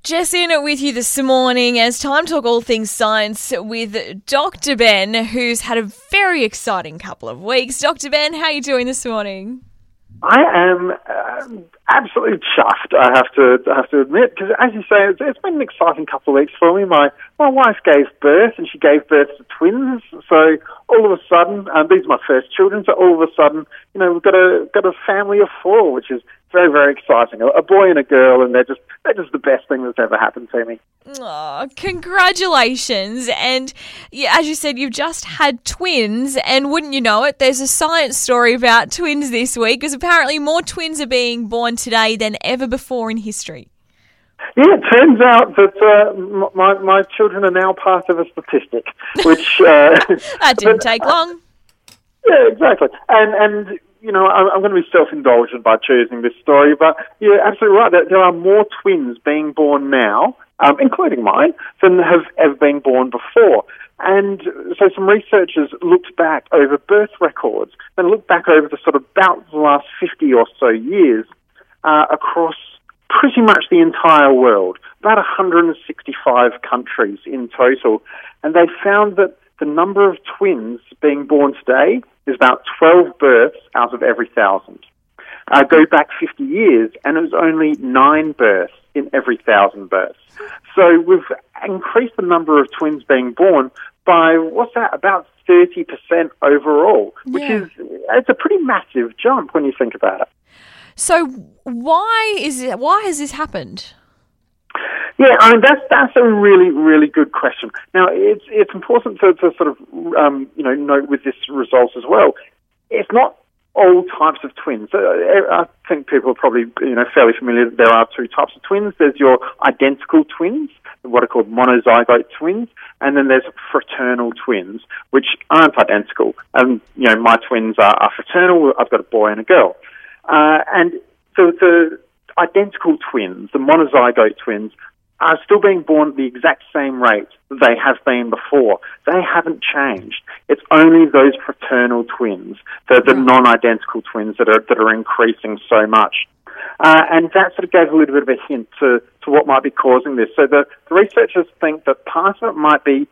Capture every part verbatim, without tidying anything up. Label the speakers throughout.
Speaker 1: Jess in it with you this morning as time to talk all things science with Doctor Ben, who's had a very exciting couple of weeks. Doctor Ben, how are you doing this morning?
Speaker 2: I am uh, absolutely chuffed, I have to I have to admit, because as you say, it's, it's been an exciting couple of weeks for me. My my wife gave birth, and she gave birth to twins. So all of a sudden, um, these are my first children. So all of a sudden, you know, we've got a got a family of four, which is very, very exciting. A, a boy and a girl, and they're just they're just the best thing that's ever happened to me.
Speaker 1: Oh, congratulations. And yeah, as you said, you've just had twins, and wouldn't you know it, there's a science story about twins this week, because apparently more twins are being born today than ever before in history.
Speaker 2: Yeah, it turns out that uh, my my children are now part of a statistic, which uh,
Speaker 1: that didn't take long.
Speaker 2: Yeah, exactly. And and you know, I'm, I'm going to be self-indulgent by choosing this story, but you're absolutely right. There, there are more twins being born now, um, including mine, than have ever been born before. And so some researchers looked back over birth records and looked back over the sort of about the last fifty or so years uh, across pretty much the entire world, about one hundred sixty-five countries in total. And they found that the number of twins being born today is about twelve births out of every thousand. Uh, go back fifty years, and it was only nine births in every thousand births. So we've increased the number of twins being born by, what's that, about thirty percent overall, which
Speaker 1: Yeah.
Speaker 2: is, it's a pretty massive jump when you think about it.
Speaker 1: So why is it, why has this happened?
Speaker 2: Yeah, I mean that's that's a really really good question. Now it's it's important to, to sort of um, you know note with this result as well. It's not all types of twins. Uh, I think people are probably you know fairly familiar that there are two types of twins. There's your identical twins, what are called monozygote twins, and then there's fraternal twins, which aren't identical. And you know my twins are, are fraternal. I've got a boy and a girl, uh, and so the identical twins, the monozygote twins, are still being born at the exact same rate that they have been before. They haven't changed. It's only those fraternal twins, the, the non-identical twins, that are that are increasing so much. Uh, and that sort of gave a little bit of a hint to, to what might be causing this. So the, the researchers think that part of it might be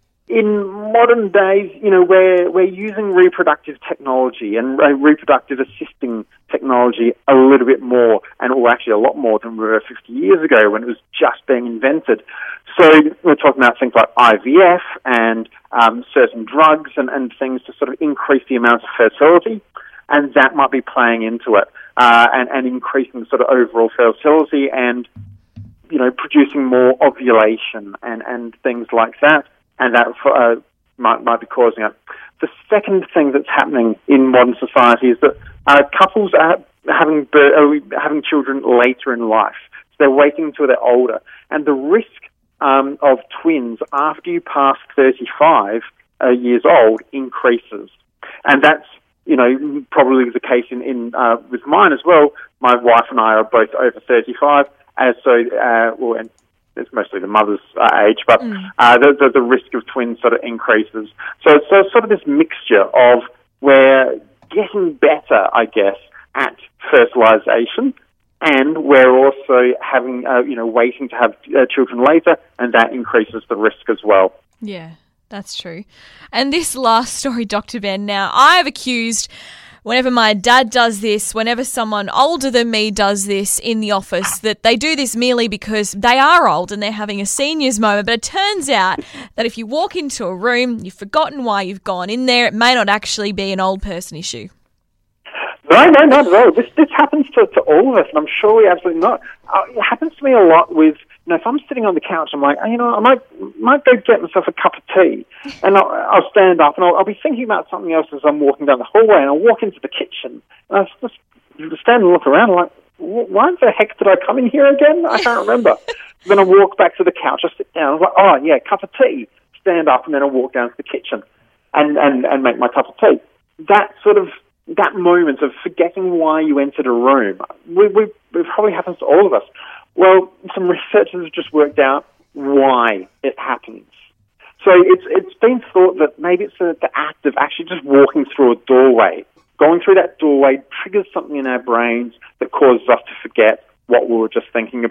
Speaker 2: in modern days, you know, we're, we're using reproductive technology and uh, reproductive assisting technology a little bit more, and or actually a lot more than we were fifty years ago when it was just being invented. So we're talking about things like I V F and um, certain drugs and, and things to sort of increase the amount of fertility, and that might be playing into it uh, and, and increasing sort of overall fertility and, you know, producing more ovulation and, and things like that. And that uh, might, might be causing it. The second thing that's happening in modern society is that uh, couples are having are having children later in life. So they're waiting until they're older. And the risk um, of twins after you pass thirty-five uh, years old increases. And that's, you know, probably the case in, in uh, with mine as well. My wife and I are both over thirty-five. As so, uh, well, and it's mostly the mother's uh, age, but
Speaker 1: Mm.
Speaker 2: uh, the, the, the risk of twins sort of increases. So it's so sort of this mixture of we're getting better, I guess, at fertilization, and we're also having, uh, you know, waiting to have uh, children later, and that increases the risk as well.
Speaker 1: Yeah, that's true. And this last story, Doctor Ben, now I've accused, whenever my dad does this, whenever someone older than me does this in the office, that they do this merely because they are old and they're having a seniors moment. But it turns out that if you walk into a room, you've forgotten why you've gone in there, it may not actually be an old person issue.
Speaker 2: No, no, not at all. This this happens to, to all of us, and I'm sure we absolutely not. Uh, it happens to me a lot with, you know, if I'm sitting on the couch, I'm like, oh, you know, I might might go get myself a cup of tea, and I'll, I'll stand up, and I'll, I'll be thinking about something else as I'm walking down the hallway, and I'll walk into the kitchen, and I just stand and look around, and I'm like, why the heck did I come in here again? I can't remember. Then I walk back to the couch, I sit down, I'm like, oh, yeah, cup of tea. Stand up, and then I walk down to the kitchen and, and, and make my cup of tea. That sort of that moment of forgetting why you entered a room, we, we, it probably happens to all of us. Well, some researchers have just worked out why it happens. So it's it's been thought that maybe it's a, the act of actually just walking through a doorway. Going through that doorway triggers something in our brains that causes us to forget what we were just thinking about.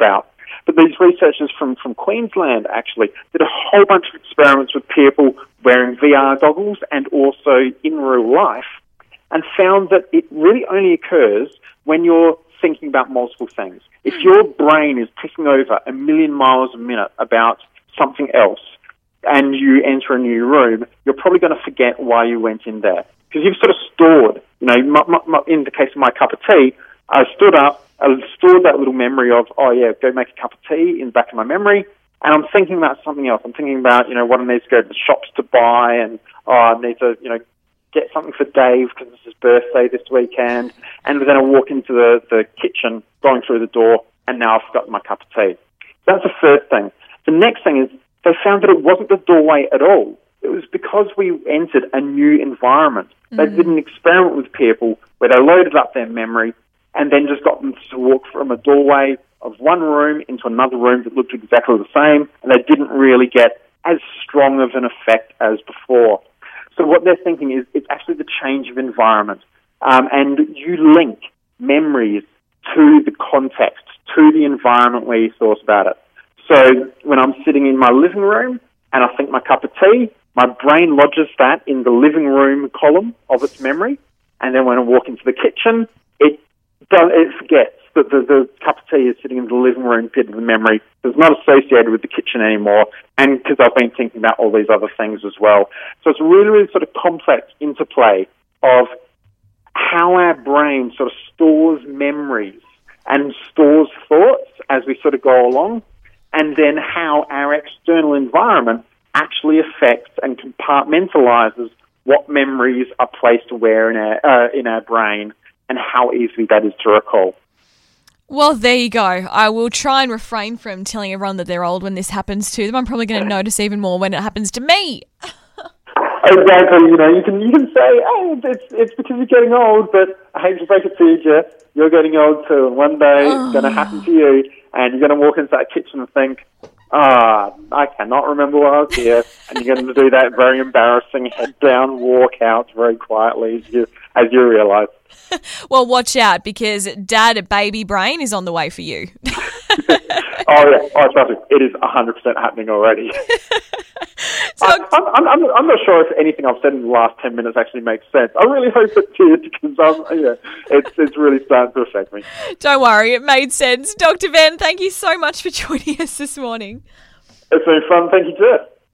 Speaker 2: But these researchers from, from Queensland actually did a whole bunch of experiments with people wearing V R goggles and also in real life, and found that it really only occurs when you're thinking about multiple things. If your brain is ticking over a million miles a minute about something else and you enter a new room, you're probably going to forget why you went in there. Because you've sort of stored, you know, my, my, my, in the case of my cup of tea, I stood up, I stored that little memory of, oh yeah, go make a cup of tea in the back of my memory, and I'm thinking about something else. I'm thinking about, you know, what I need to go to the shops to buy, and oh, I need to, you know, get something for Dave because it's his birthday this weekend, and then I walk into the, the kitchen, going through the door, and now I've forgotten my cup of tea. That's the first thing. The next thing is they found that it wasn't the doorway at all. It was because we entered a new environment. Mm. They did an experiment with people where they loaded up their memory and then just got them to walk from a doorway of one room into another room that looked exactly the same, and they didn't really get as strong of an effect as before. So what they're thinking is it's actually the change of environment. Um, and you link memories to the context, to the environment where you thought about it. So when I'm sitting in my living room and I think my cup of tea, my brain lodges that in the living room column of its memory. And then when I walk into the kitchen, it does, it forgets that the, the cup of tea is sitting in the living room pit of the memory. It's not associated with the kitchen anymore, and because I've been thinking about all these other things as well. So it's a really, really sort of complex interplay of how our brain sort of stores memories and stores thoughts as we sort of go along, and then how our external environment actually affects and compartmentalizes what memories are placed where in our, uh, in our brain and how easy that is to recall.
Speaker 1: Well, there you go. I will try and refrain from telling everyone that they're old when this happens to them. I'm probably going to notice even more when it happens to me.
Speaker 2: Exactly. You know, you can you can say, oh, it's it's because you're getting old, but I hate to break it to you, Jeff, you're getting old too, and one day oh. it's going to happen to you, and you're going to walk into that kitchen and think, ah, oh, I cannot remember why I was here, and you're going to do that very embarrassing head down walk out very quietly as you as you realise.
Speaker 1: Well, watch out, because Dad, baby brain is on the way for you.
Speaker 2: Oh, yeah. Oh, trust me. It is one hundred percent happening already.
Speaker 1: so,
Speaker 2: I, I'm, I'm, I'm not sure if anything I've said in the last ten minutes actually makes sense. I really hope it did, because um, yeah, it's, it's really starting to affect me.
Speaker 1: Don't worry, it made sense. Doctor Ben, thank you so much for joining us this morning.
Speaker 2: It's been fun. Thank you, Jeff.